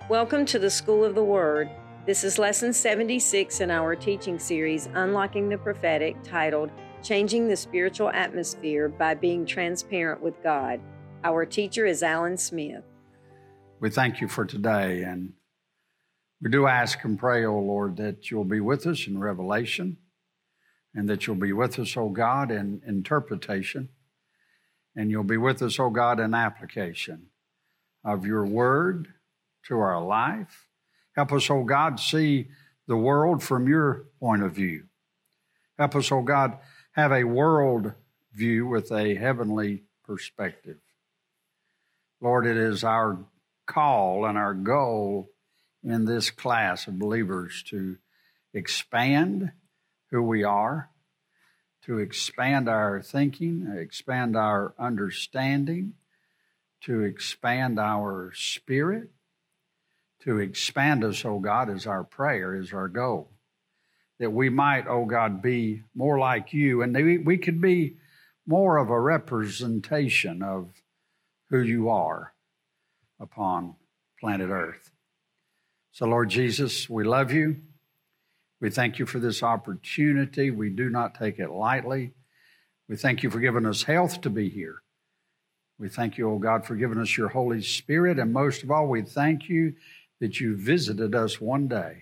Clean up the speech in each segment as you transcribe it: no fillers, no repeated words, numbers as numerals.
Welcome to the School of the Word. This is Lesson 76 in our teaching series, Unlocking the Prophetic, titled Changing the Spiritual Atmosphere by Being Transparent with God. Our teacher is Alan Smith. We thank you for today, and we do ask and pray, O Lord, that you'll be with us in revelation, and that you'll be with us, O God, in interpretation, and you'll be with us, O God, in application of your word to our life. Help us, O God, see the world from your point of view. Help us, O God, have a world view with a heavenly perspective. Lord, it is our call and our goal in this class of believers to expand who we are, to expand our thinking, expand our understanding, to expand our spirit, to expand us, O God, is our prayer, is our goal. That we might, O God, be more like you, and we could be more of a representation of who you are upon planet Earth. So, Lord Jesus, we love you. We thank you for this opportunity. We do not take it lightly. We thank you for giving us health to be here. We thank you, O God, for giving us your Holy Spirit. And most of all, we thank you that you visited us one day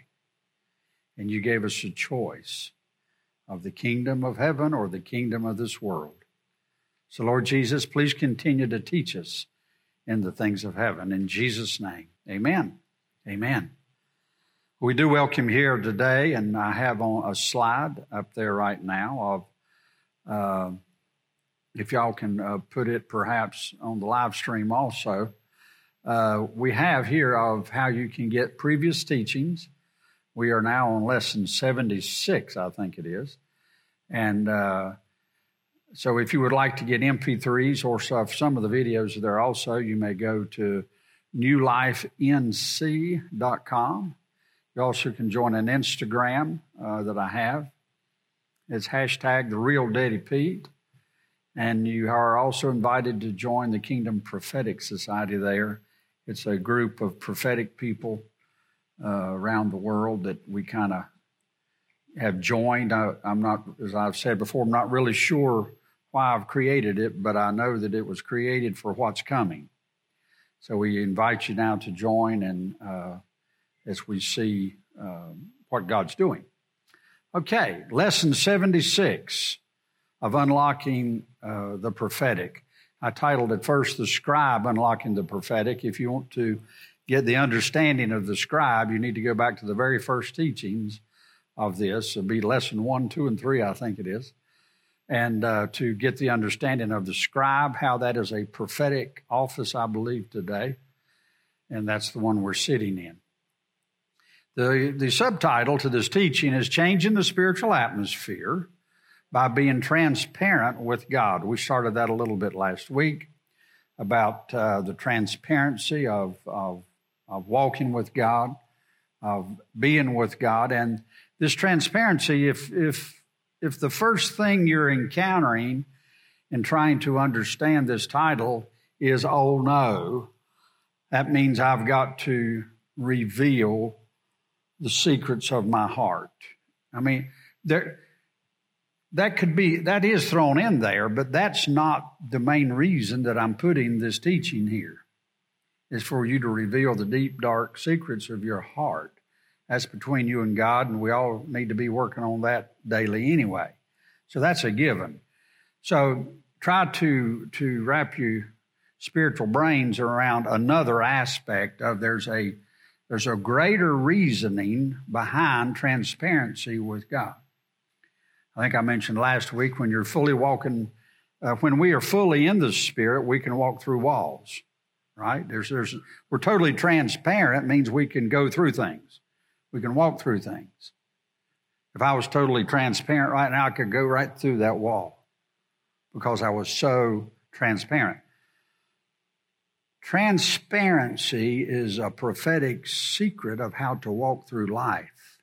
and you gave us a choice of the kingdom of heaven or the kingdom of this world. So, Lord Jesus, please continue to teach us in the things of heaven. In Jesus' name, amen. Amen. We do welcome you here today, and I have on a slide up there right now of, if y'all can put it perhaps on the live stream also, we have here of how you can get previous teachings. We are now on lesson 76, I think it is. And so if you would like to get MP3s or some of the videos are there also, you may go to newlifenc.com. You also can join an Instagram that I have. It's hashtag The Real Daddy Pete. And you are also invited to join the Kingdom Prophetic Society there. It's a group of prophetic people around the world that we kind of have joined. I'm not, as I've said before, I'm not really sure why I've created it, but I know that it was created for what's coming. So we invite you now to join, and as we see what God's doing. Okay, lesson 76 of Unlocking the Prophetic. I titled it first, The Scribe, Unlocking the Prophetic. If you want to get the understanding of the scribe, you need to go back to the very first teachings of this. It'll be lesson 1, 2, and 3, I think it is. And to get the understanding of the scribe, how that is a prophetic office, I believe, today. And that's the one we're sitting in. The subtitle to this teaching is Changing the Spiritual Atmosphere by Being Transparent with God. We started that a little bit last week about the transparency of walking with God, of being with God. And this transparency, if the first thing you're encountering in trying to understand this title is, oh no, that means I've got to reveal the secrets of my heart. I mean, that is thrown in there, but that's not the main reason that I'm putting this teaching here, is for you to reveal the deep, dark secrets of your heart. That's between you and God, and we all need to be working on that daily anyway. So that's a given. So try to wrap your spiritual brains around another aspect of there's a greater reasoning behind transparency with God. I think I mentioned last week when you're fully walking, when we are fully in the Spirit, we can walk through walls, right? We're totally transparent means we can go through things. We can walk through things. If I was totally transparent right now, I could go right through that wall because I was so transparent. Transparency is a prophetic secret of how to walk through life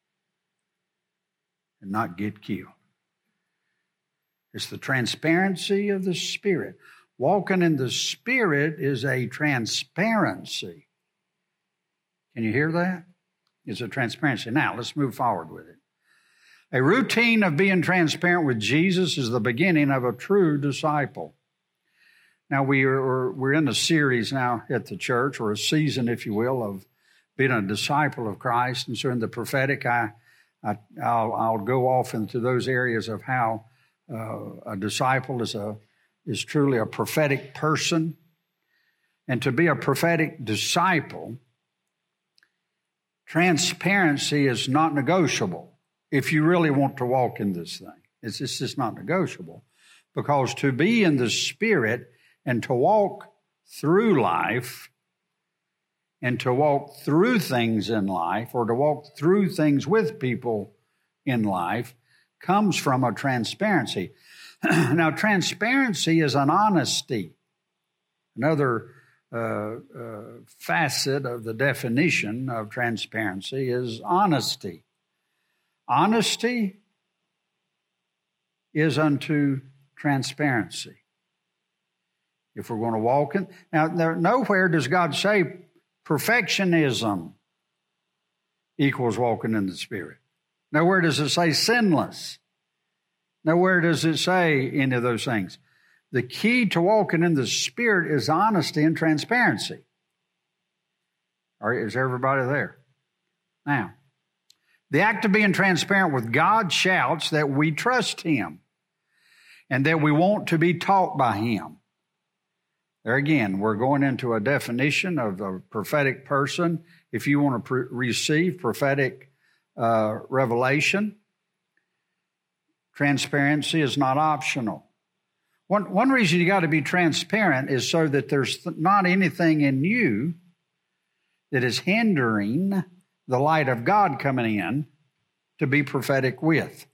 and not get killed. It's the transparency of the Spirit. Walking in the Spirit is a transparency. Can you hear that? It's a transparency. Now, let's move forward with it. A routine of being transparent with Jesus is the beginning of a true disciple. Now, we're in a series now at the church, or a season, if you will, of being a disciple of Christ. And so in the prophetic, I'll go off into those areas of how a disciple is truly a prophetic person. And to be a prophetic disciple, transparency is not negotiable if you really want to walk in this thing. It's just not negotiable. Because to be in the Spirit and to walk through life and to walk through things in life, or to walk through things with people in life, comes from a transparency. Now, transparency is an honesty. Another facet of the definition of transparency is honesty. Honesty is unto transparency. If we're going to walk in, now nowhere does God say perfectionism equals walking in the Spirit. Nowhere does it say sinless. Nowhere does it say any of those things. The key to walking in the Spirit is honesty and transparency. All right, is everybody there? Now, the act of being transparent with God shouts that we trust Him and that we want to be taught by Him. There again, we're going into a definition of a prophetic person. If you want to receive prophetic revelation, transparency is not optional. One reason you got to be transparent is so that there's not anything in you that is hindering the light of God coming in to be prophetic with.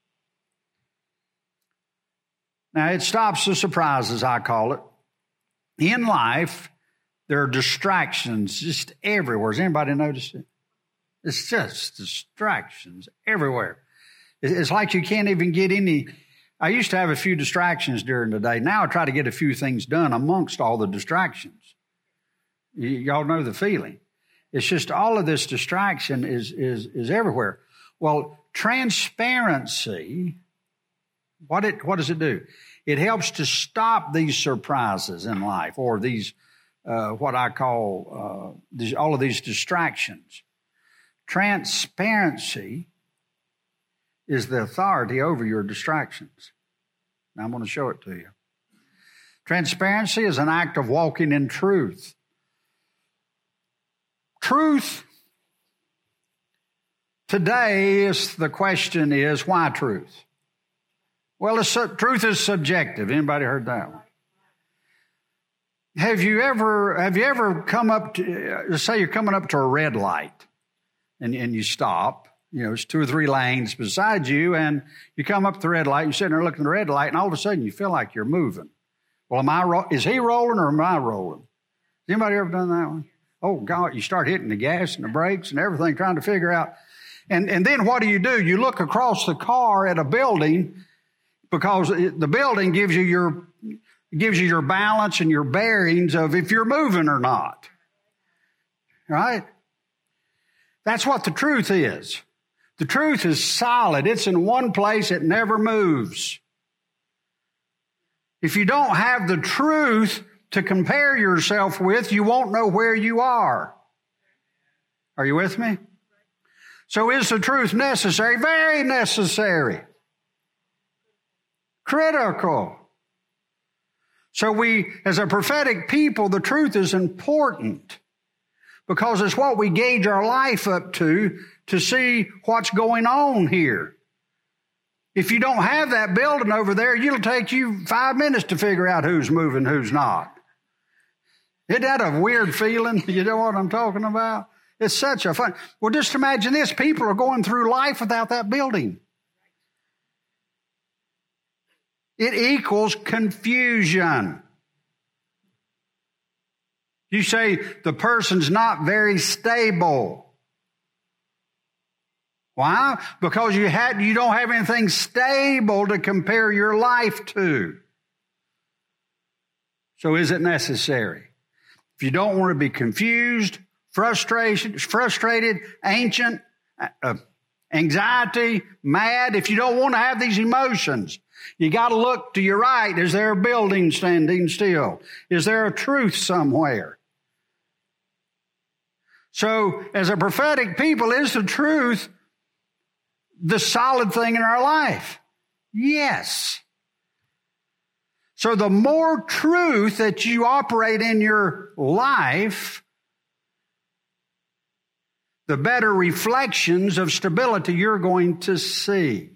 Now, it stops the surprises, I call it. In life, there are distractions just everywhere. Has anybody noticed it? It's just distractions everywhere. It's like you can't even get any. I used to have a few distractions during the day. Now I try to get a few things done amongst all the distractions. Y'all know the feeling. It's just all of this distraction is everywhere. Well, transparency, what does it do? It helps to stop these surprises in life, or these, what I call, all of these distractions. Transparency is the authority over your distractions. Now I'm going to show it to you. Transparency is an act of walking in truth. Truth. Today, the question is, why truth? Well, truth is subjective. Anybody heard that one? Have you ever come up to, say you're coming up to a red light and you stop, it's 2 or 3 lanes beside you, and you come up to the red light, you're sitting there looking at the red light, and all of a sudden you feel like you're moving. Well, is he rolling or am I rolling? Has anybody ever done that one? Oh, God, you start hitting the gas and the brakes and everything, trying to figure out. And then what do? You look across the car at a building, because the building gives you your balance and your bearings of if you're moving or not. Right? That's what the truth is. The truth is solid. It's in one place. It never moves. If you don't have the truth to compare yourself with, you won't know where you are. Are you with me? So is the truth necessary? Very necessary. Critical. So we, as a prophetic people, the truth is important because it's what we gauge our life up to see what's going on here. If you don't have that building over there, it'll take you 5 minutes to figure out who's moving, who's not. Isn't that a weird feeling? You know what I'm talking about? It's such a fun. Well, just imagine this. People are going through life without that building. It equals confusion. You say the person's not very stable. Why? Because you don't have anything stable to compare your life to. So is it necessary? If you don't want to be confused frustrated, ancient, anxiety, mad. If you don't want to have these emotions, you got to look to your right. Is there a building standing still? Is there a truth somewhere? So as a prophetic people, is the truth the solid thing in our life? Yes. So the more truth that you operate in your life, the better reflections of stability you're going to see.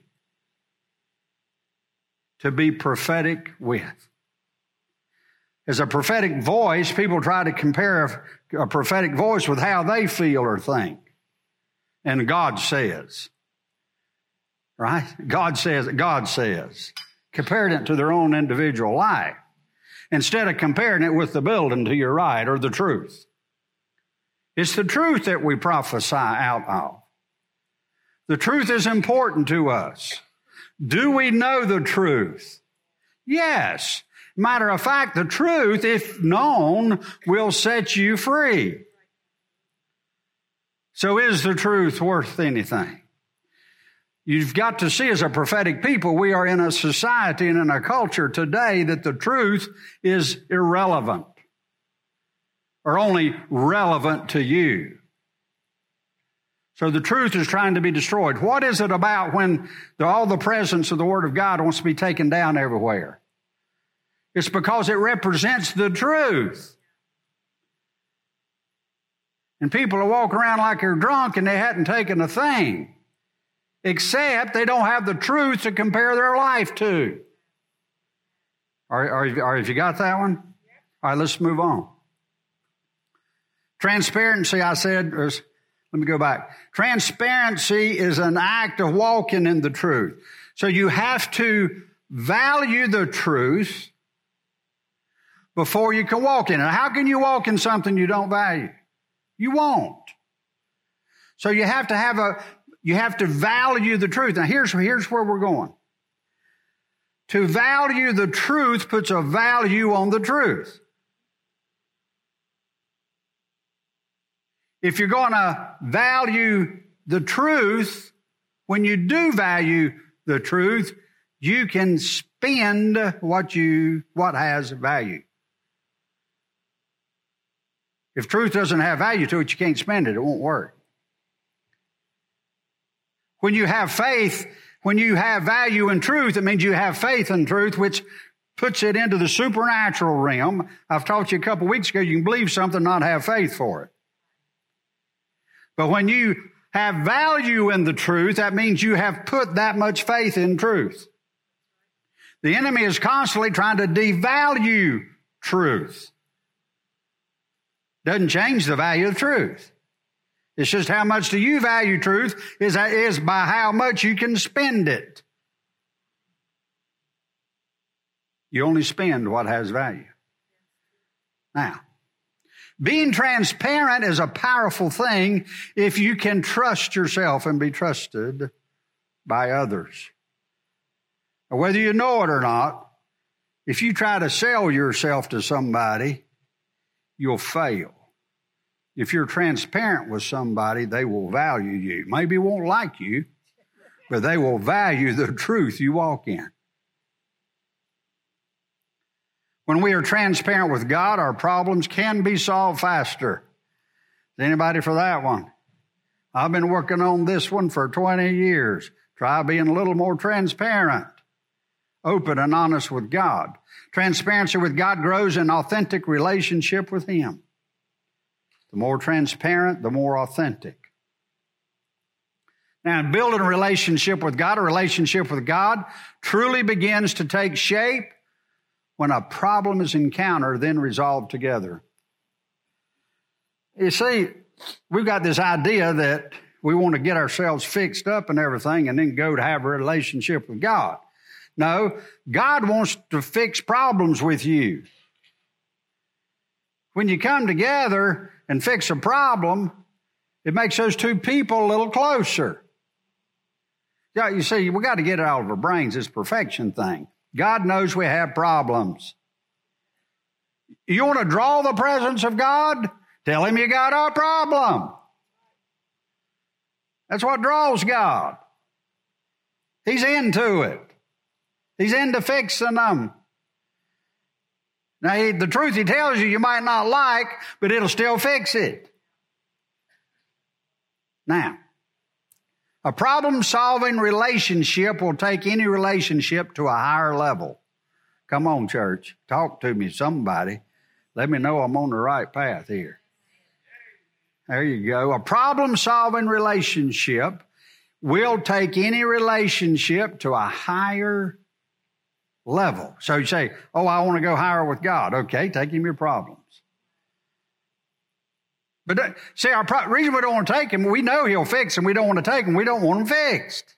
To be prophetic with. As a prophetic voice, people try to compare a prophetic voice with how they feel or think. And God says. Right? God says. Comparing it to their own individual life. Instead of comparing it with the building to your right or the truth. It's the truth that we prophesy out of. The truth is important to us. Do we know the truth? Yes. Matter of fact, the truth, if known, will set you free. So is the truth worth anything? You've got to see, as a prophetic people, we are in a society and in a culture today that the truth is irrelevant or only relevant to you. So the truth is trying to be destroyed. What is it about when all the presence of the Word of God wants to be taken down everywhere? It's because it represents the truth. And people are walking around like they're drunk and they hadn't taken a thing, except they don't have the truth to compare their life to. Have you got that one? All right, let's move on. Transparency, I said, let me go back. Transparency is an act of walking in the truth. So you have to value the truth before you can walk in it. How can you walk in something you don't value? You won't. So you have to value the truth. Now here's where we're going. To value the truth puts a value on the truth. If you're going to value the truth, when you do value the truth, you can spend what has value. If truth doesn't have value to it, you can't spend it. It won't work. When you have faith, when you have value in truth, it means you have faith in truth, which puts it into the supernatural realm. I've taught you a couple weeks ago, you can believe something, not have faith for it. But when you have value in the truth, that means you have put that much faith in truth. The enemy is constantly trying to devalue truth. Doesn't change the value of truth. It's just how much do you value truth is by how much you can spend it. You only spend what has value. Now, being transparent is a powerful thing if you can trust yourself and be trusted by others. Whether you know it or not, if you try to sell yourself to somebody, you'll fail. If you're transparent with somebody, they will value you. Maybe won't like you, but they will value the truth you walk in. When we are transparent with God, our problems can be solved faster. Is anybody for that one? I've been working on this one for 20 years. Try being a little more transparent, open and honest with God. Transparency with God grows in authentic relationship with Him. The more transparent, the more authentic. Now, in building a relationship with God truly begins to take shape when a problem is encountered, then resolved together. You see, we've got this idea that we want to get ourselves fixed up and everything and then go to have a relationship with God. No, God wants to fix problems with you. When you come together and fix a problem, it makes those two people a little closer. Yeah, you see, we got to get it out of our brains, this perfection thing. God knows we have problems. You want to draw the presence of God? Tell him you got a problem. That's what draws God. He's into it. He's into fixing them. Now, the truth he tells you might not like, but it'll still fix it. Now, a problem-solving relationship will take any relationship to a higher level. Come on, church. Talk to me, somebody. Let me know I'm on the right path here. There you go. A problem-solving relationship will take any relationship to a higher level. So you say, oh, I want to go higher with God. Okay, take him your problems. But see, our reason we don't want to take him, we know he'll fix them. We don't want to take them. We don't want them fixed.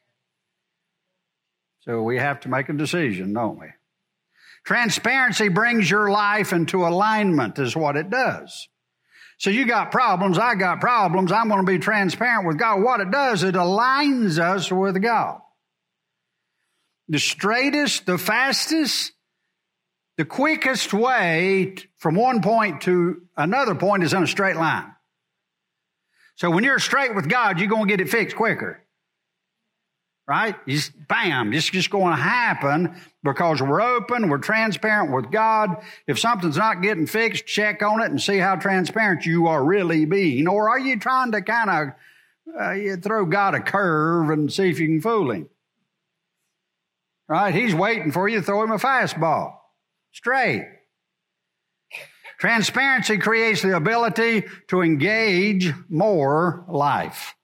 So we have to make a decision, don't we? Transparency brings your life into alignment is what it does. So you got problems, I got problems, I'm going to be transparent with God. What it does, it aligns us with God. The straightest, the fastest, the quickest way from one point to another point is in a straight line. So when you're straight with God, you're going to get it fixed quicker. Right? Bam, it's just going to happen because we're open, we're transparent with God. If something's not getting fixed, check on it and see how transparent you are really being. Or are you trying to kind of throw God a curve and see if you can fool him? Right? He's waiting for you to throw him a fastball. Straight. Transparency creates the ability to engage more life.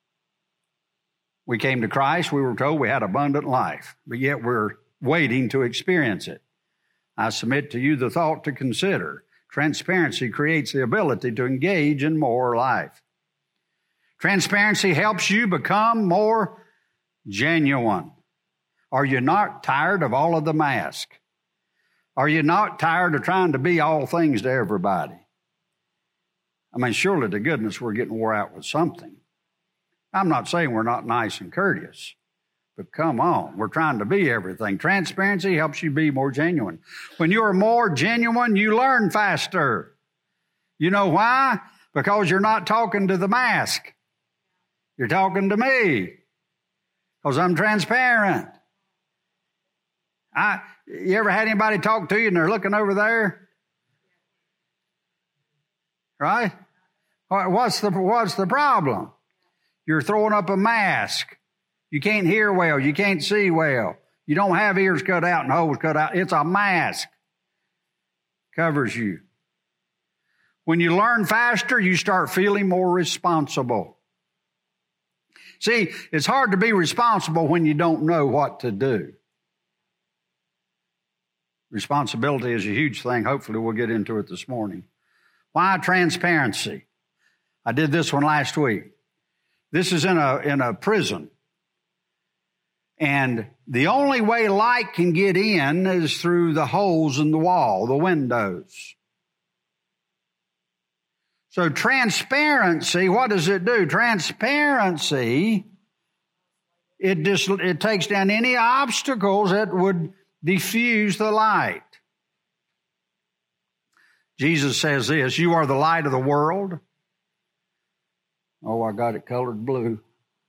We came to Christ, we were told we had abundant life, but yet we're waiting to experience it. I submit to you the thought to consider. Transparency creates the ability to engage in more life. Transparency helps you become more genuine. Are you not tired of all of the mask? Are you not tired of trying to be all things to everybody? I mean, surely to goodness we're getting wore out with something. I'm not saying we're not nice and courteous, but come on, we're trying to be everything. Transparency helps you be more genuine. When you are more genuine, you learn faster. You know why? Because you're not talking to the mask. You're talking to me because I'm transparent. You ever had anybody talk to you and they're looking over there? Right? What's the problem? You're throwing up a mask. You can't hear well. You can't see well. You don't have ears cut out and holes cut out. It's a mask. Covers you. When you learn faster, you start feeling more responsible. See, it's hard to be responsible when you don't know what to do. Responsibility is a huge thing. Hopefully we'll get into it this morning. Why transparency? I did this one last week. This is in a prison. And the only way light can get in is through the holes in the wall, the windows. So transparency, what does it do? Transparency, it takes down any obstacles that would diffuse the light. Jesus says this, you are the light of the world. Oh, I got it colored blue.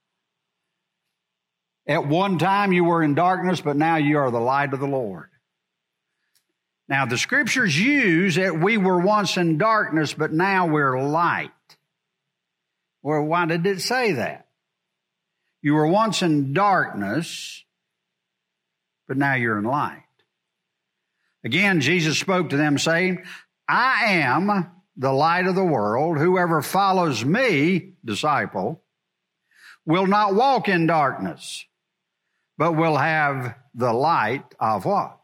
At one time you were in darkness, but now you are the light of the Lord. Now the scriptures use that we were once in darkness, but now we're light. Well, why did it say that? You were once in darkness, but now you're in light. Again, Jesus spoke to them saying, I am the light of the world. Whoever follows me, disciple, will not walk in darkness, but will have the light of what?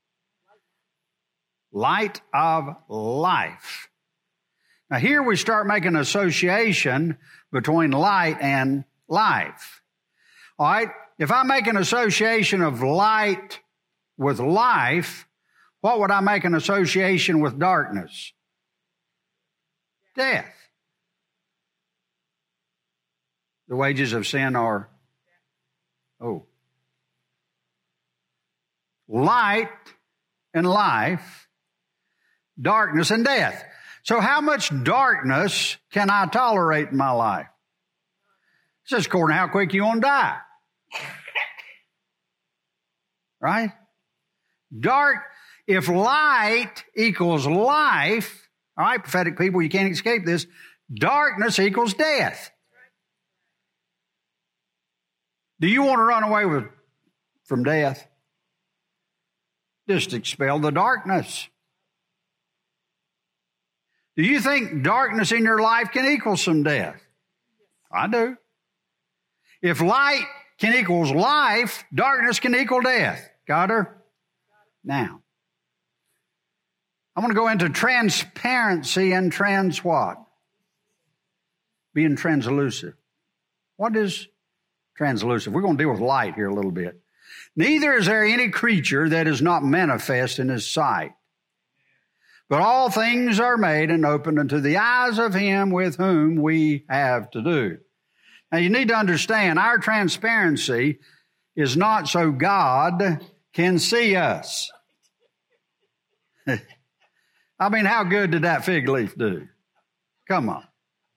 Light of life. Now here we start making an association between light and life. All right, if I make an association of light with life, what would I make an association with darkness? Death. The wages of sin are, light and life, darkness and death. So how much darkness can I tolerate in my life? It's just according to how quick you want to die. Right? Dark, if light equals life, all right, prophetic people, you can't escape this. Darkness equals death. Do you want to run away from death? Just expel the darkness. Do you think darkness in your life can equal some death? I do. If light can equals life, darkness can equal death. Got her? Now, I'm going to go into transparency and what? Being translucent. What is translucent? We're going to deal with light here a little bit. Neither is there any creature that is not manifest in his sight. But all things are made and opened unto the eyes of him with whom we have to do. Now you need to understand, our transparency is not so God can see us. I mean, how good did that fig leaf do? Come on.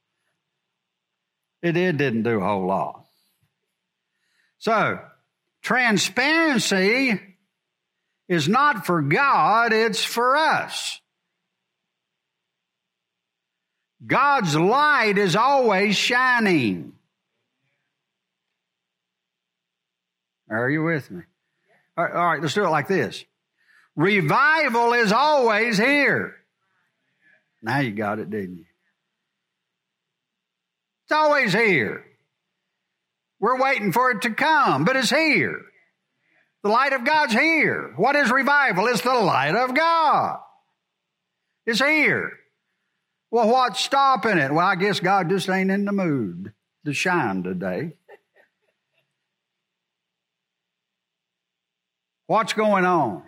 It didn't do a whole lot. So, transparency is not for God, it's for us. God's light is always shining. Are you with me? All right, let's do it like this. Revival is always here. Now you got it, didn't you? It's always here. We're waiting for it to come, but it's here. The light of God's here. What is revival? It's the light of God. It's here. Well, what's stopping it? Well, I guess God just ain't in the mood to shine today. What's going on?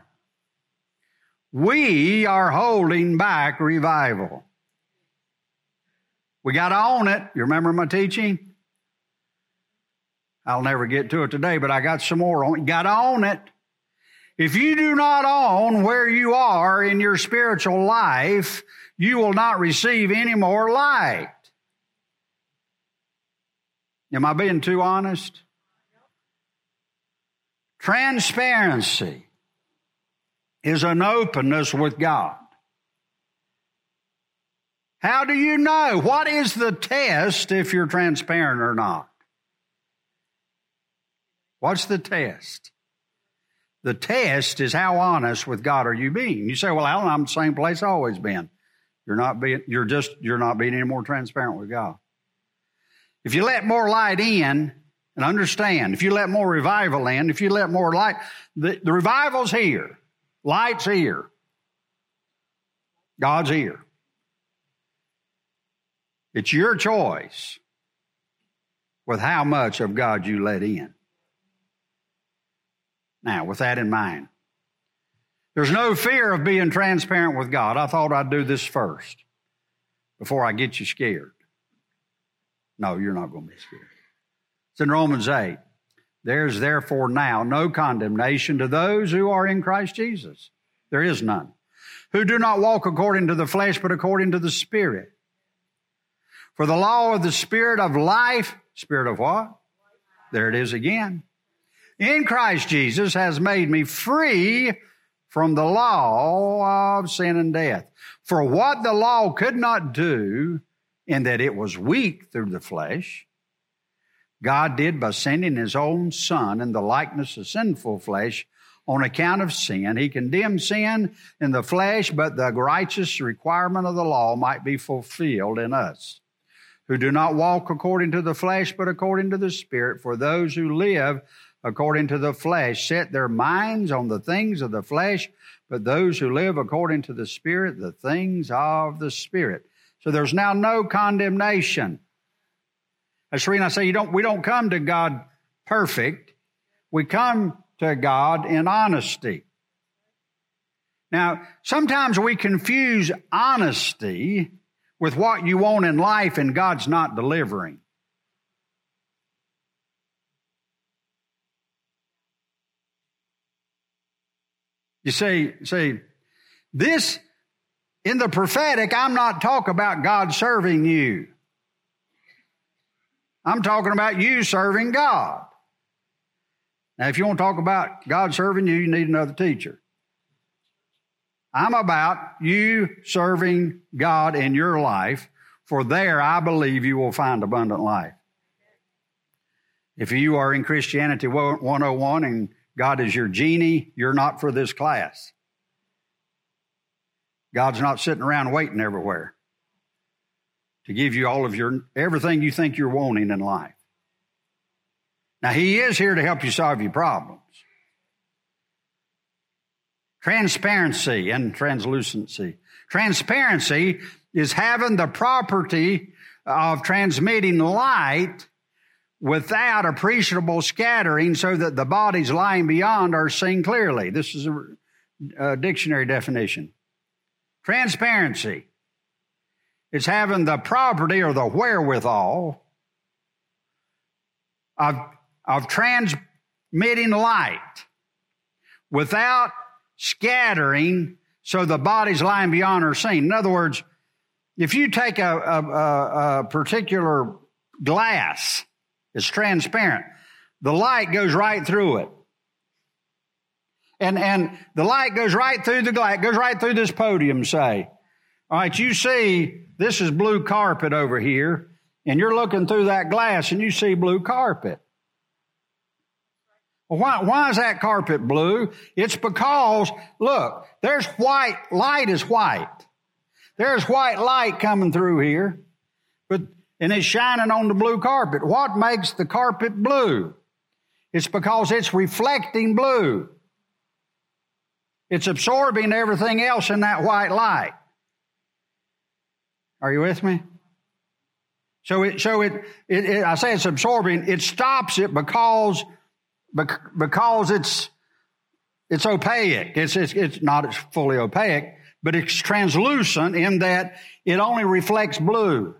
We are holding back revival. We got to own it. You remember my teaching? I'll never get to it today, but I got some more on it. You got to own it. If you do not own where you are in your spiritual life, you will not receive any more light. Am I being too honest? Transparency is an openness with God. How do you know? What is the test if you're transparent or not? What's the test? The test is how honest with God are you being. You say, well, Alan, I'm the same place I've always been. You're not being any more transparent with God. If you let more light in, and understand, if you let more revival in, if you let more light, the revival's here. Light's here. God's here. It's your choice with how much of God you let in. Now, with that in mind, there's no fear of being transparent with God. I thought I'd do this first before I get you scared. No, you're not going to be scared. It's in Romans 8. There's therefore now no condemnation to those who are in Christ Jesus. There is none. Who do not walk according to the flesh, but according to the Spirit. For the law of the Spirit of life, Spirit of what? There it is again. In Christ Jesus has made me free from the law of sin and death. For what the law could not do, in that it was weak through the flesh, God did by sending His own Son in the likeness of sinful flesh on account of sin. He condemned sin in the flesh, but the righteous requirement of the law might be fulfilled in us, who do not walk according to the flesh, but according to the Spirit. For those who live according to the flesh set their minds on the things of the flesh, but those who live according to the Spirit, the things of the Spirit. So there's now no condemnation. That's the reason I say we don't come to God perfect. We come to God in honesty. Now, sometimes we confuse honesty with what you want in life and God's not delivering. You say, this In the prophetic, I'm not talking about God serving you. I'm talking about you serving God. Now, if you want to talk about God serving you, you need another teacher. I'm about you serving God in your life, for there I believe you will find abundant life. If you are in Christianity 101 and God is your genie, you're not for this class. God's not sitting around waiting everywhere to give you all of everything you think you're wanting in life. Now, He is here to help you solve your problems. Transparency and translucency. Transparency is having the property of transmitting light without appreciable scattering so that the bodies lying beyond are seen clearly. This is a dictionary definition. Transparency is having the property or the wherewithal of transmitting light without scattering so the bodies lying beyond are seen. In other words, if you take a particular glass, it's transparent. The light goes right through it. And the light goes right through the glass, goes right through this podium, say. All right, you see, this is blue carpet over here, and you're looking through that glass and you see blue carpet. Well, why is that carpet blue? It's because, look, there's white, light is white. There's white light coming through here, and it's shining on the blue carpet. What makes the carpet blue? It's because it's reflecting blue. It's absorbing everything else in that white light. Are you with me? So I say it's absorbing. It stops it because it's opaque. It's not fully opaque, but it's translucent in that it only reflects blue.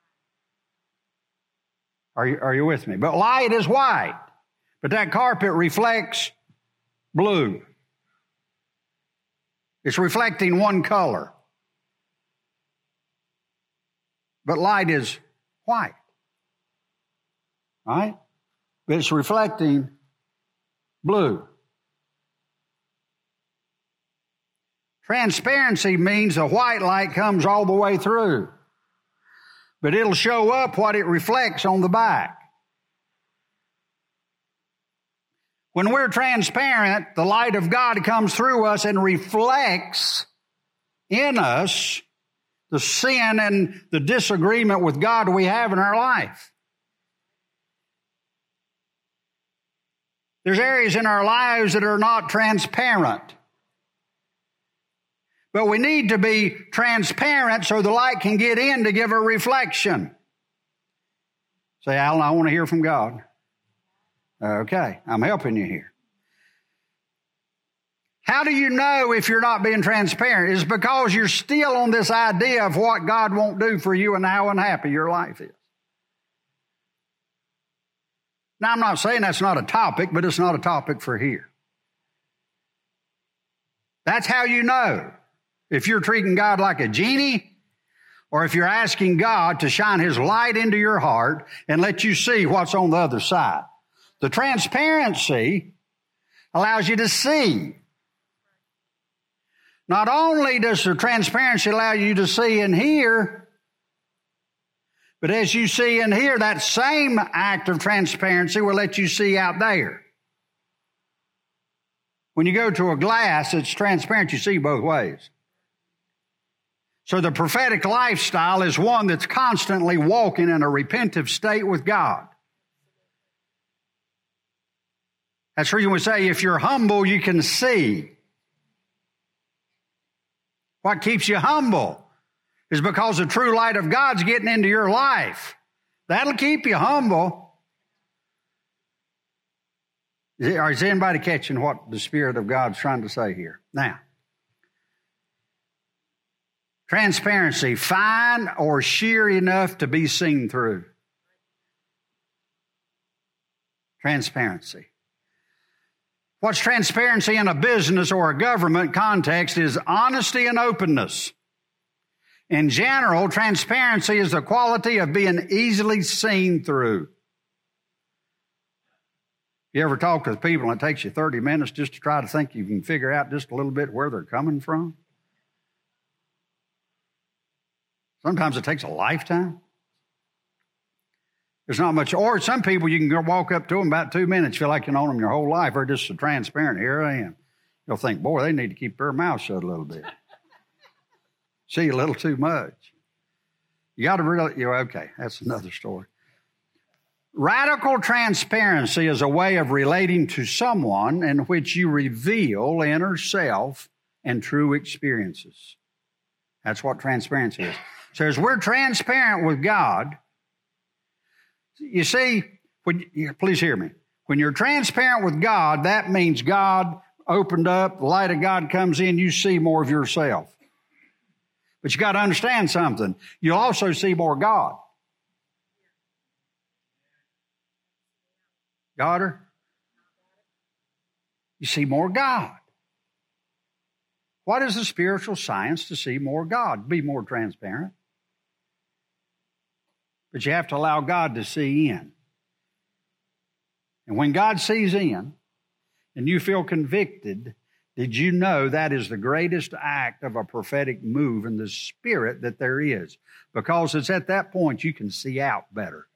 Are you with me? But light is white, but that carpet reflects blue. It's reflecting one color. But light is white. Right? But it's reflecting blue. Transparency means the white light comes all the way through, but it'll show up what it reflects on the back. When we're transparent, the light of God comes through us and reflects in us the sin and the disagreement with God we have in our life. There's areas in our lives that are not transparent. But we need to be transparent so the light can get in to give a reflection. Say, Alan, I want to hear from God. Okay, I'm helping you here. How do you know if you're not being transparent? It's because you're still on this idea of what God won't do for you and how unhappy your life is. Now, I'm not saying that's not a topic, but it's not a topic for here. That's how you know if you're treating God like a genie or if you're asking God to shine His light into your heart and let you see what's on the other side. The transparency allows you to see. Not only does the transparency allow you to see and hear, but as you see and hear, that same act of transparency will let you see out there. When you go to a glass that's transparent, you see both ways. So the prophetic lifestyle is one that's constantly walking in a repentive state with God. That's the reason we say if you're humble, you can see. What keeps you humble is because the true light of God's getting into your life. That'll keep you humble. Is anybody catching what the Spirit of God's trying to say here? Now, transparency, fine or sheer enough to be seen through. Transparency. What's transparency in a business or a government context is honesty and openness. In general, transparency is the quality of being easily seen through. You ever talk with people and it takes you 30 minutes just to try to think you can figure out just a little bit where they're coming from? Sometimes it takes a lifetime. There's not much, or some people you can go walk up to them about 2 minutes, feel like you've known them your whole life. They're just so transparent. Here I am. You'll think, boy, they need to keep their mouth shut a little bit. See a little too much. You got to really, okay, that's another story. Radical transparency is a way of relating to someone in which you reveal inner self and true experiences. That's what transparency is. So as we're transparent with God, you see, please hear me. When you're transparent with God, that means God opened up, the light of God comes in, you see more of yourself. But you got to understand something. You'll also see more God. Got her? You see more God. What is the spiritual science to see more God? Be more transparent. But you have to allow God to see in. And when God sees in, and you feel convicted, did you know that is the greatest act of a prophetic move in the Spirit that there is? Because it's at that point you can see out better.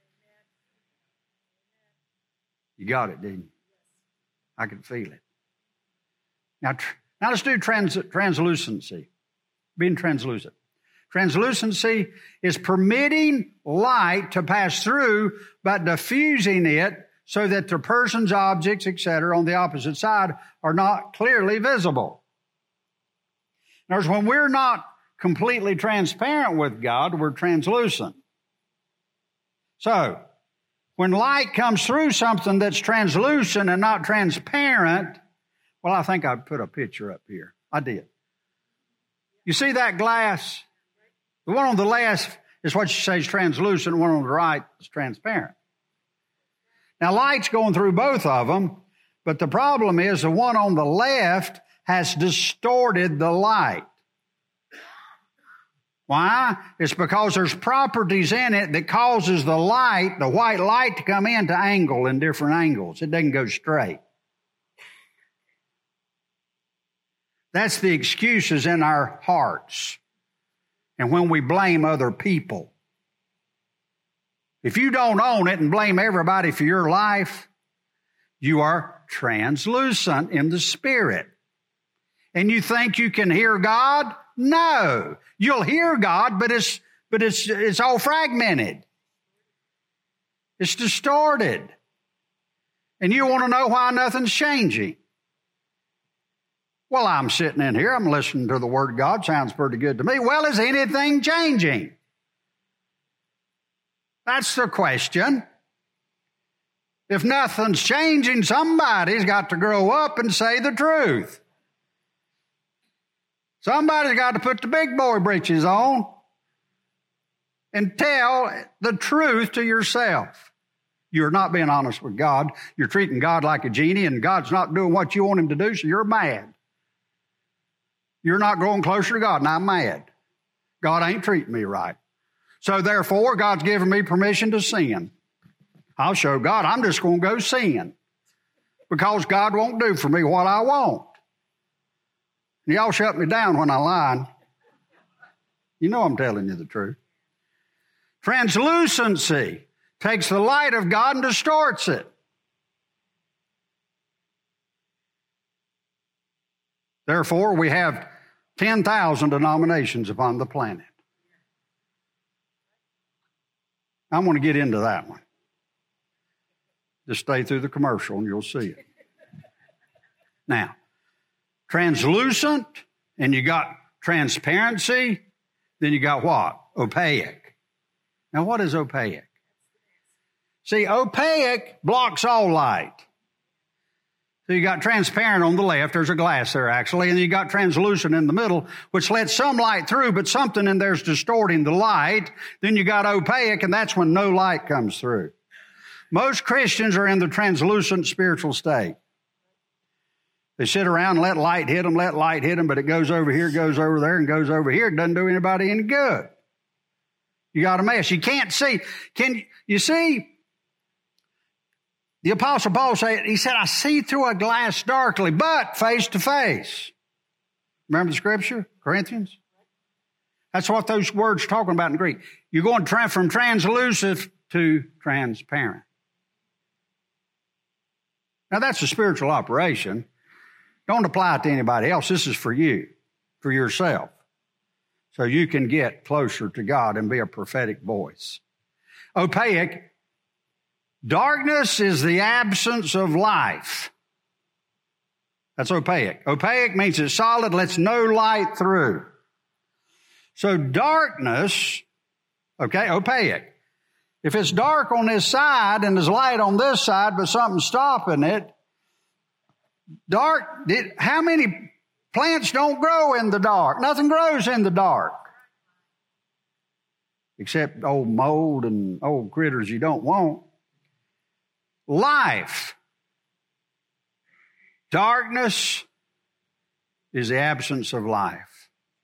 You got it, didn't you? I could feel it. Now let's do translucency. Being translucent. Translucency is permitting light to pass through, but diffusing it so that the person's objects, etc., on the opposite side are not clearly visible. In other words, when we're not completely transparent with God, we're translucent. So, when light comes through something that's translucent and not transparent, well, I think I put a picture up here. I did. You see that glass? The one on the left is what you say is translucent. The one on the right is transparent. Now, light's going through both of them, but the problem is the one on the left has distorted the light. Why? It's because there's properties in it that causes the light, the white light, to come in to angle in different angles. It doesn't go straight. That's the excuses in our hearts. And when we blame other people. If you don't own it and blame everybody for your life, you are translucent in the Spirit. And you think you can hear God? No. You'll hear God, but it's all fragmented. It's distorted. And you want to know why nothing's changing. Well, I'm sitting in here, I'm listening to the Word of God, sounds pretty good to me. Well, is anything changing? That's the question. If nothing's changing, somebody's got to grow up and say the truth. Somebody's got to put the big boy breeches on and tell the truth to yourself. You're not being honest with God. You're treating God like a genie, and God's not doing what you want him to do, so you're mad. You're not growing closer to God, and I'm mad. God ain't treating me right. So therefore, God's given me permission to sin. I'll show God I'm just going to go sin because God won't do for me what I want. Y'all shut me down when I lie. You know I'm telling you the truth. Translucency takes the light of God and distorts it. Therefore, we have 10,000 denominations upon the planet. I'm going to get into that one. Just stay through the commercial and you'll see it. Now, translucent, and you got transparency, then you got what? Opaque. Now, what is opaque? See, opaque blocks all light. So you got transparent on the left, there's a glass there actually, and you got translucent in the middle, which lets some light through, but something in there's distorting the light. Then you got opaque, and that's when no light comes through. Most Christians are in the translucent spiritual state. They sit around and let light hit them, but it goes over here, goes over there, and goes over here. It doesn't do anybody any good. You got a mess. You can't see. Can you see? The Apostle Paul said, he said, I see through a glass darkly, but face to face. Remember the scripture, Corinthians? That's what those words are talking about in Greek. You're going from translucent to transparent. Now, that's a spiritual operation. Don't apply it to anybody else. This is for you, for yourself, so you can get closer to God and be a prophetic voice. Opaque. Darkness is the absence of life. That's opaque. Opaque means it's solid, lets no light through. So darkness, opaque. If it's dark on this side and there's light on this side, but something's stopping it, how many plants don't grow in the dark? Nothing grows in the dark. Except old mold and old critters you don't want. Life. Darkness is the absence of life.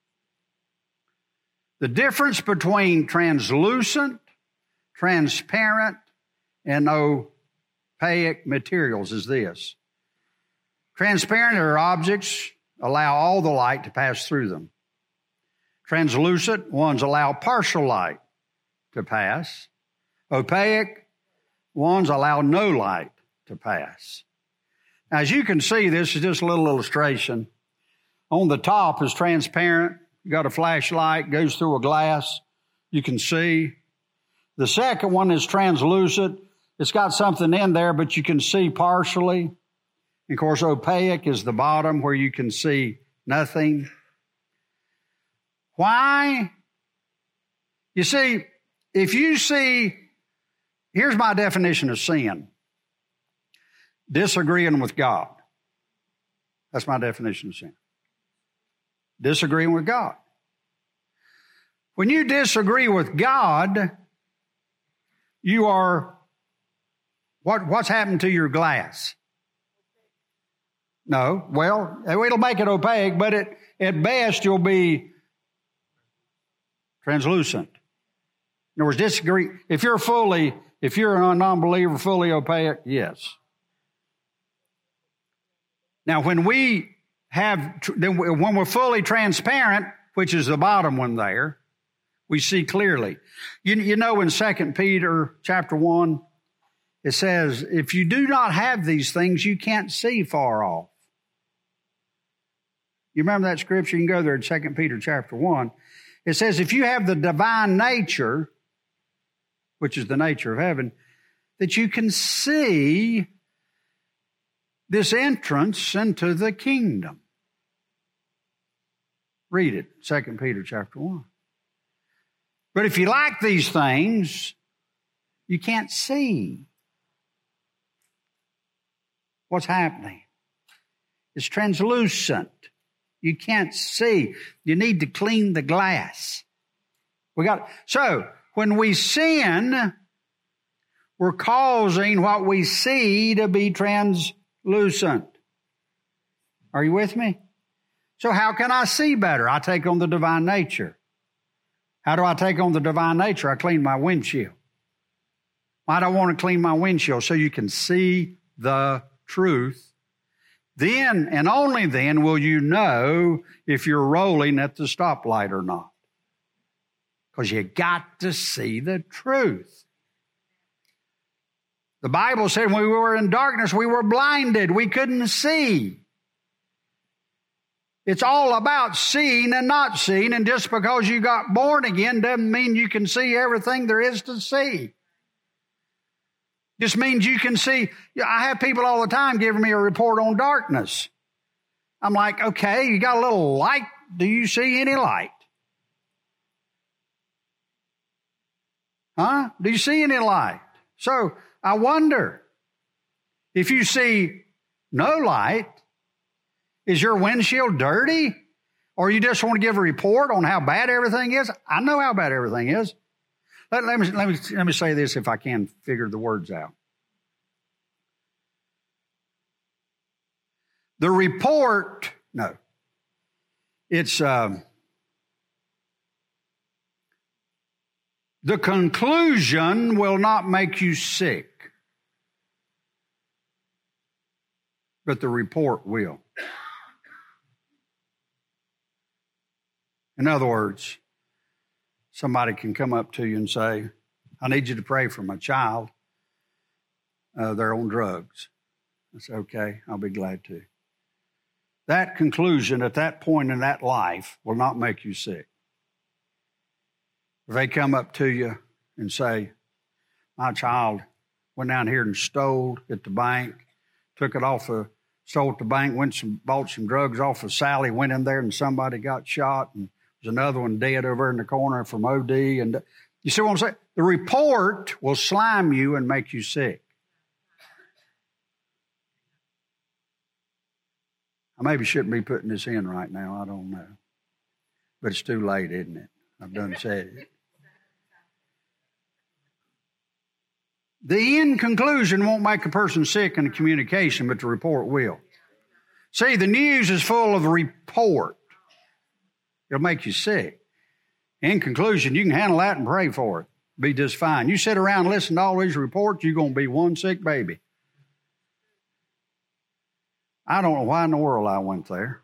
The difference between translucent, transparent, and opaque materials is this. Transparent are objects allow all the light to pass through them. Translucent ones allow partial light to pass. Opaque ones allow no light to pass. Now, as you can see, this is just a little illustration. On the top is transparent. You got a flashlight, goes through a glass. You can see. The second one is translucent. It's got something in there, but you can see partially. Of course, opaque is the bottom where you can see nothing. Why? You see, if you see, here's my definition of sin. Disagreeing with God. That's my definition of sin. Disagreeing with God. When you disagree with God, you are, what's happened to your glass? No, well, it'll make it opaque, but at best you'll be translucent. In other words, disagree. If you're a non-believer, fully opaque, yes. Now, when we're fully transparent, which is the bottom one there, we see clearly. You know, in 2 Peter chapter 1, it says, if you do not have these things, you can't see far off. You remember that scripture? You can go there in 2 Peter chapter 1. It says, if you have the divine nature, which is the nature of heaven, that you can see this entrance into the kingdom. Read it, 2 Peter chapter 1. But if you like these things, you can't see what's happening. It's translucent. You can't see. You need to clean the glass. So, when we sin, we're causing what we see to be translucent. Are you with me? So how can I see better? I take on the divine nature. How do I take on the divine nature? I clean my windshield. Why do I want to clean my windshield? So you can see the truth. Then and only then will you know if you're rolling at the stoplight or not. Because you got to see the truth. The Bible said when we were in darkness, we were blinded. We couldn't see. It's all about seeing and not seeing. And just because you got born again doesn't mean you can see everything there is to see. Just means you can see. I have people all the time giving me a report on darkness. I'm like, okay, you got a little light. Do you see any light? Huh? Do you see any light? So I wonder, if you see no light, is your windshield dirty? Or you just want to give a report on how bad everything is? I know how bad everything is. Let me say this if I can figure the words out. The report, no. It's the conclusion will not make you sick, but the report will. In other words, somebody can come up to you and say, I need you to pray for my child. They're on drugs. I say, okay, I'll be glad to. That conclusion at that point in that life will not make you sick. If they come up to you and say, my child went down here and stole at the bank, stole at the bank, bought some drugs off of Sally, went in there and somebody got shot, and there's another one dead over in the corner from OD. And you see what I'm saying? The report will slime you and make you sick. I maybe shouldn't be putting this in right now. I don't know. But it's too late, isn't it? I've done said it. The end conclusion won't make a person sick in the communication, but the report will. See, the news is full of report. It'll make you sick. In conclusion, you can handle that and pray for it. Be just fine. You sit around and listen to all these reports, you're going to be one sick baby. I don't know why in the world I went there.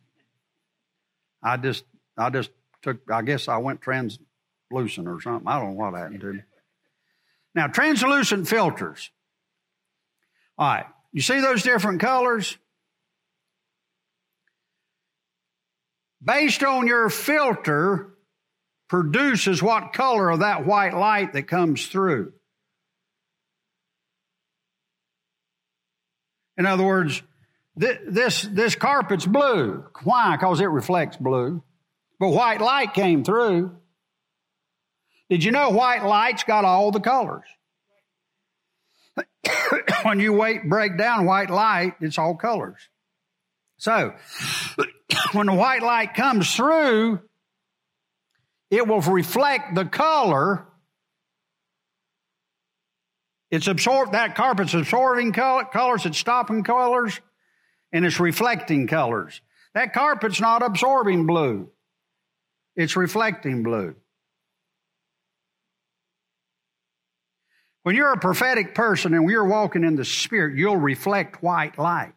I guess I went translucent or something. I don't know what happened to me. Now, translucent filters. All right. You see those different colors? Based on your filter produces what color of that white light that comes through. In other words, this carpet's blue. Why? Because it reflects blue. But white light came through. Did you know white light's got all the colors? When you break down white light, it's all colors. So, when the white light comes through, it will reflect the color. That carpet's absorbing colors, it's stopping colors, and it's reflecting colors. That carpet's not absorbing blue. It's reflecting blue. When you're a prophetic person and you're walking in the Spirit, you'll reflect white light.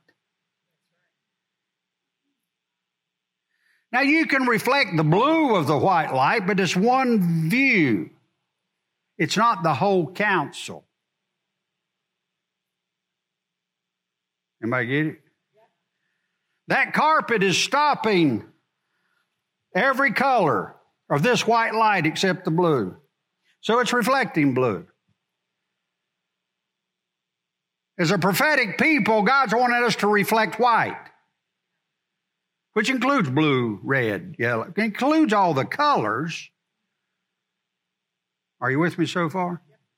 Now, you can reflect the blue of the white light, but it's one view. It's not the whole counsel. Anybody get it? That carpet is stopping every color of this white light except the blue. So it's reflecting blue. As a prophetic people, God's wanted us to reflect white, which includes blue, red, yellow. It includes all the colors. Are you with me so far?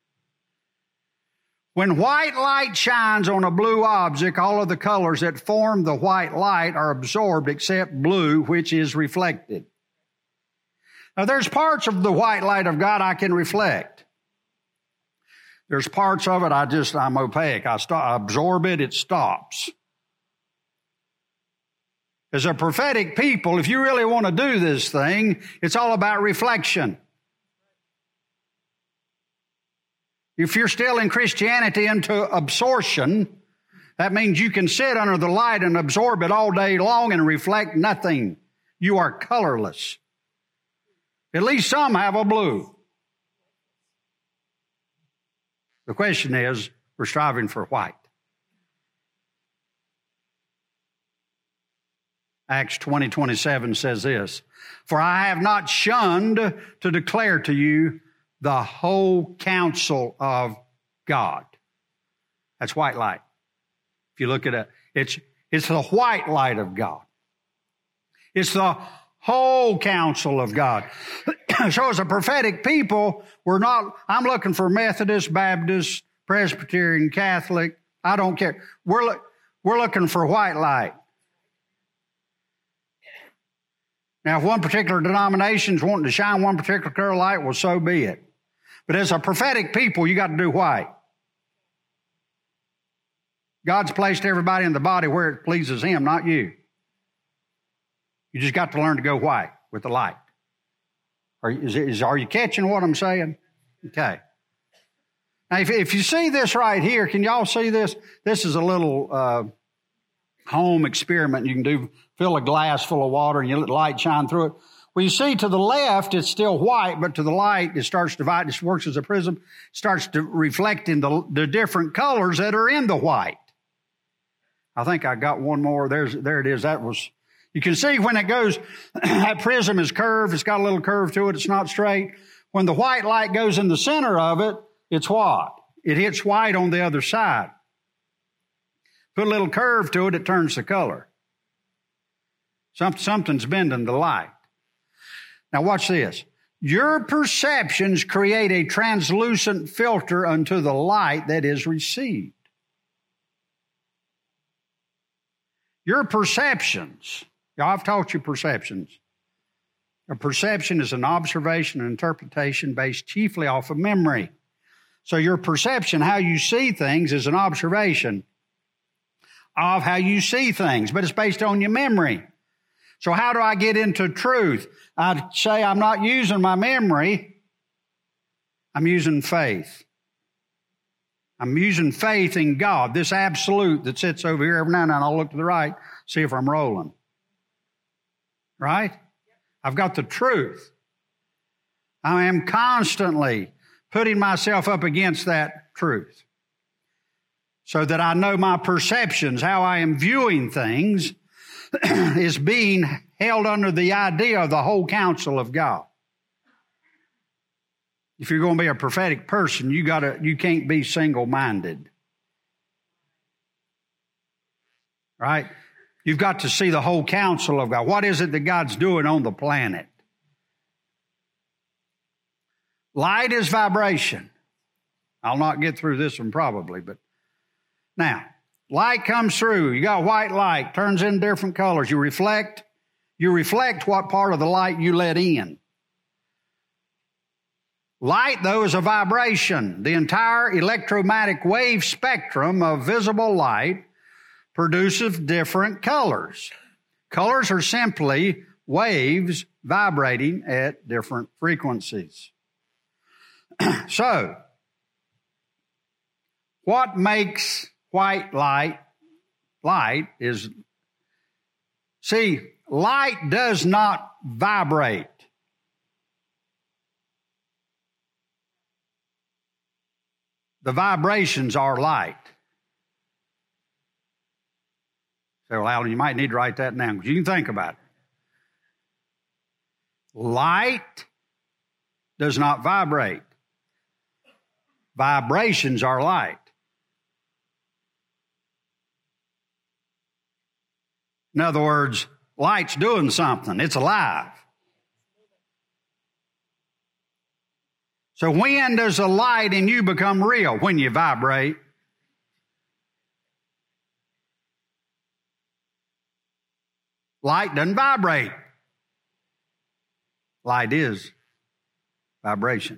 When white light shines on a blue object, all of the colors that form the white light are absorbed except blue, which is reflected. Now, there's parts of the white light of God I can reflect. There's parts of it I'm opaque. I absorb it, it stops. As a prophetic people, if you really want to do this thing, it's all about reflection. If you're still in Christianity into absorption, that means you can sit under the light and absorb it all day long and reflect nothing. You are colorless. At least some have a blue. The question is, we're striving for white. Acts 20:27 says this, "For I have not shunned to declare to you the whole counsel of God." That's white light. If you look at it, it's the white light of God. It's the whole counsel of God. So as a prophetic people, I'm looking for Methodist, Baptist, Presbyterian, Catholic. I don't care. We're looking for white light. Now, if one particular denomination is wanting to shine one particular color of light, well, so be it. But as a prophetic people, you got to do white. God's placed everybody in the body where it pleases Him, not you. You just got to learn to go white with the light. Are you catching what I'm saying? Okay. Now, if you see this right here, can y'all see this? This is a little home experiment you can do. Fill a glass full of water and you let the light shine through it. Well, you see to the left, it's still white, but to the light, it starts to divide. It works as a prism, starts to reflect in the different colors that are in the white. I think I got one more. There it is. You can see when it goes, that prism is curved. It's got a little curve to it. It's not straight. When the white light goes in the center of it, it's what? It hits white on the other side. Put a little curve to it, it turns the color. Something's bending the light. Now watch this. Your perceptions create a translucent filter unto the light that is received. Your perceptions. Y'all, I've taught you perceptions. A perception is an observation and interpretation based chiefly off of memory. So your perception, how you see things, is an observation of how you see things, but it's based on your memory. So how do I get into truth? I'd say I'm not using my memory. I'm using faith. I'm using faith in God, this absolute that sits over here. Every now and then I'll look to the right, see if I'm rolling. Right? I've got the truth. I am constantly putting myself up against that truth so that I know my perceptions, how I am viewing things, is being held under the idea of the whole counsel of God. If you're going to be a prophetic person, you can't be single-minded. Right? You've got to see the whole counsel of God. What is it that God's doing on the planet? Light is vibration. I'll not get through this one probably, but now, light comes through. You got white light, turns in different colors. You reflect what part of the light you let in. Light, though, is a vibration. The entire electromagnetic wave spectrum of visible light produces different colors. Colors are simply waves vibrating at different frequencies. So, what makes white light is, see, light does not vibrate. The vibrations are light. So, Alan, you might need to write that down because you can think about it. Light does not vibrate. Vibrations are light. In other words, light's doing something. It's alive. So when does the light in you become real? When you vibrate. Light doesn't vibrate. Light is vibrations.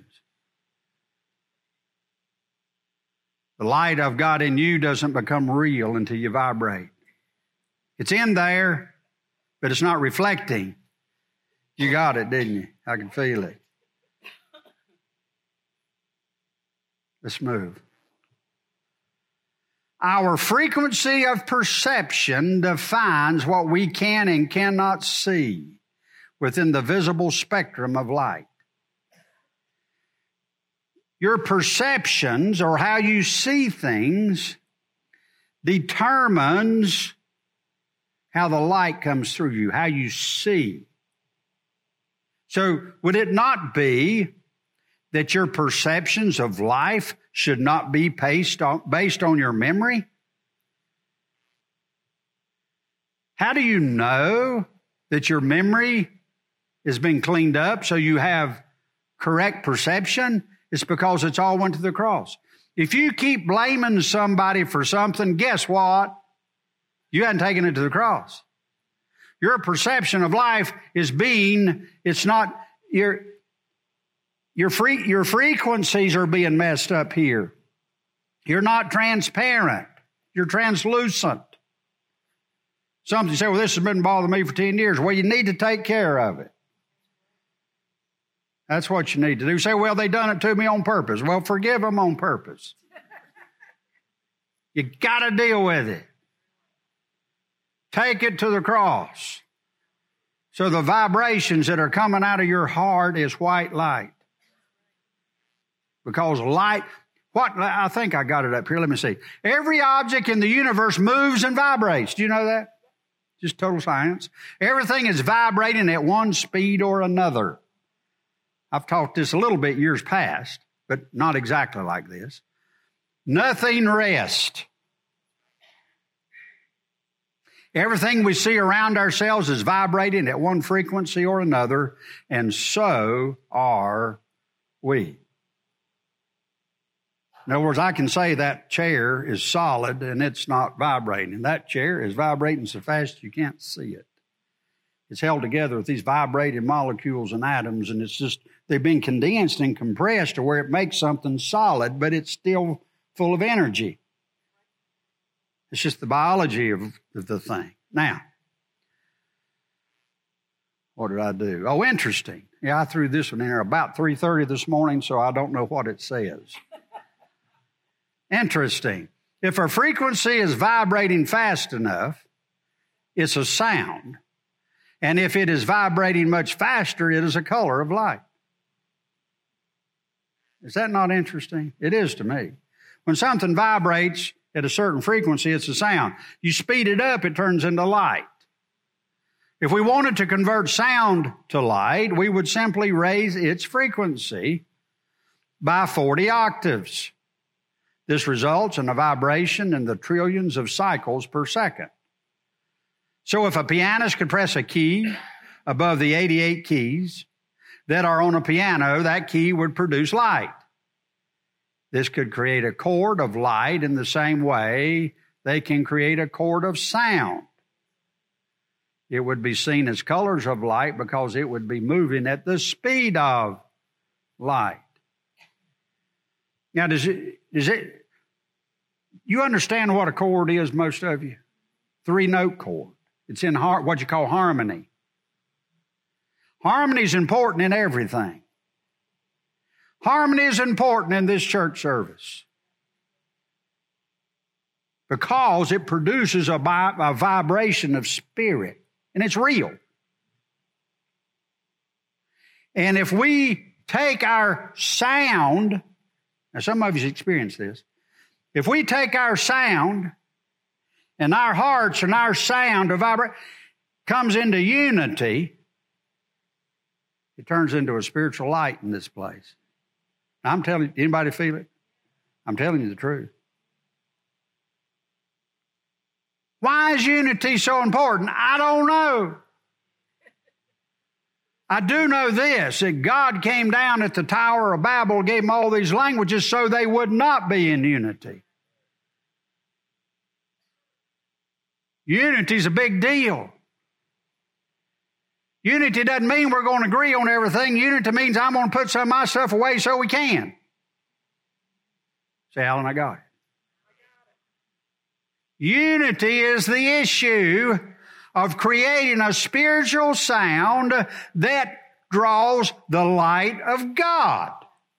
The light of God in you doesn't become real until you vibrate. It's in there, but it's not reflecting. You got it, didn't you? I can feel it. Let's move. Our frequency of perception defines what we can and cannot see within the visible spectrum of light. Your perceptions, or how you see things, determines how the light comes through you, how you see. So would it not be that your perceptions of life should not be based on your memory? How do you know that your memory has been cleaned up so you have correct perception? It's because it's all went to the cross. If you keep blaming somebody for something, guess what? You hadn't taken it to the cross. Your perception of life is it's not, your frequencies are being messed up here. You're not transparent. You're translucent. Some say, well, this has been bothering me for 10 years. Well, you need to take care of it. That's what you need to do. You say, well, they done it to me on purpose. Well, forgive them on purpose. You got to deal with it. Take it to the cross. So the vibrations that are coming out of your heart is white light. Because light, I think I got it up here. Let me see. Every object in the universe moves and vibrates. Do you know that? Just total science. Everything is vibrating at one speed or another. I've taught this a little bit years past, but not exactly like this. Nothing rests. Everything we see around ourselves is vibrating at one frequency or another, and so are we. In other words, I can say that chair is solid and it's not vibrating. That chair is vibrating so fast you can't see it. It's held together with these vibrating molecules and atoms, and it's just, they've been condensed and compressed to where it makes something solid, but it's still full of energy. It's just the biology of the thing. Now, what did I do? Oh, interesting. Yeah, I threw this one in there about 3:30 this morning, so I don't know what it says. Interesting. If a frequency is vibrating fast enough, it's a sound. And if it is vibrating much faster, it is a color of light. Is that not interesting? It is to me. When something vibrates at a certain frequency, it's a sound. You speed it up, it turns into light. If we wanted to convert sound to light, we would simply raise its frequency by 40 octaves. This results in a vibration in the trillions of cycles per second. So if a pianist could press a key above the 88 keys that are on a piano, that key would produce light. This could create a chord of light in the same way they can create a chord of sound. It would be seen as colors of light because it would be moving at the speed of light. Now, you understand what a chord is, most of you? 3-note chord. It's in what you call harmony. Harmony is important in everything. Harmony is important in this church service because it produces a vibration of spirit, and it's real. And if we take our sound, now some of you experienced this, if we take our sound and our hearts and our sound to vibrate, comes into unity, it turns into a spiritual light in this place. I'm telling you, anybody feel it? I'm telling you the truth. Why is unity so important? I don't know. I do know this, that God came down at the Tower of Babel, gave them all these languages so they would not be in unity. Unity is a big deal. Unity doesn't mean we're going to agree on everything. Unity means I'm going to put some of my stuff away so we can. Say, Alan, I got it. Unity is the issue of creating a spiritual sound that draws the light of God.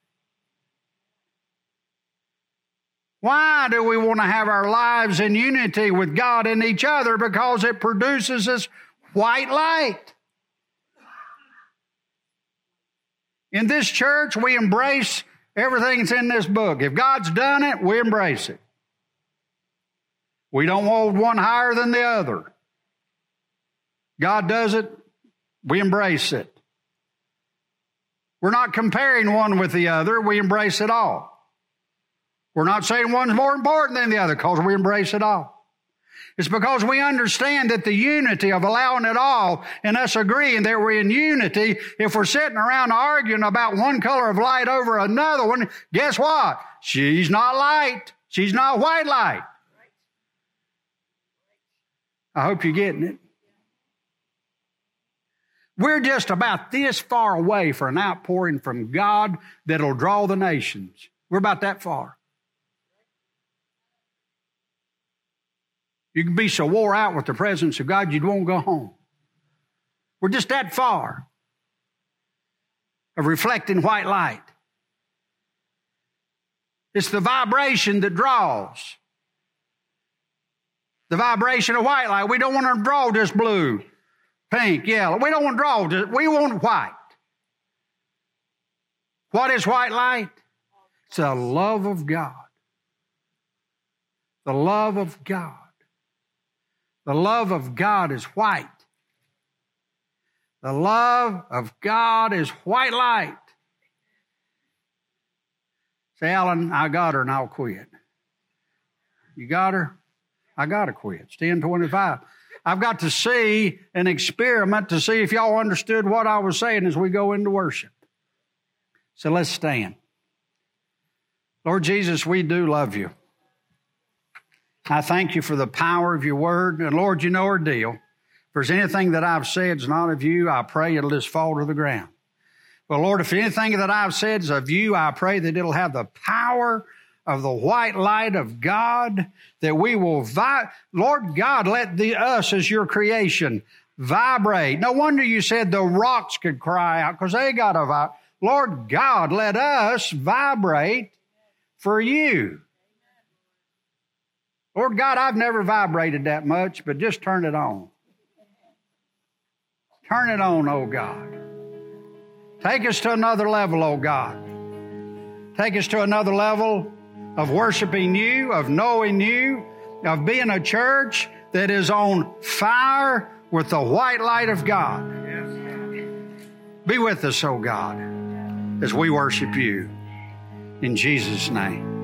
Why do we want to have our lives in unity with God and each other? Because it produces this white light. In this church, we embrace everything that's in this book. If God's done it, we embrace it. We don't hold one higher than the other. God does it, we embrace it. We're not comparing one with the other, we embrace it all. We're not saying one's more important than the other because we embrace it all. It's because we understand that the unity of allowing it all and us agreeing that we're in unity, if we're sitting around arguing about one color of light over another one, guess what? She's not light. She's not white light. I hope you're getting it. We're just about this far away for an outpouring from God that'll draw the nations. We're about that far. You can be so wore out with the presence of God you'd won't go home. We're just that far of reflecting white light. It's the vibration that draws. The vibration of white light. We don't want to draw just blue, pink, yellow. We don't want to draw just, we want white. What is white light? It's the love of God. The love of God. The love of God is white. The love of God is white light. Say, Alan, I got her and I'll quit. You got her? I got to quit. It's 10:25. I've got to see an experiment to see if y'all understood what I was saying as we go into worship. So let's stand. Lord Jesus, we do love you. I thank you for the power of your word. And Lord, you know our deal. If there's anything that I've said is not of you, I pray it'll just fall to the ground. Well, Lord, if anything that I've said is of you, I pray that it'll have the power of the white light of God, that we will, Lord God, let us as your creation vibrate. No wonder you said the rocks could cry out because they got to vibrate. Lord God, let us vibrate for you. Lord God, I've never vibrated that much, but just turn it on. Turn it on, oh God. Take us to another level, oh God. Take us to another level of worshiping you, of knowing you, of being a church that is on fire with the white light of God. Be with us, oh God, as we worship you. In Jesus' name.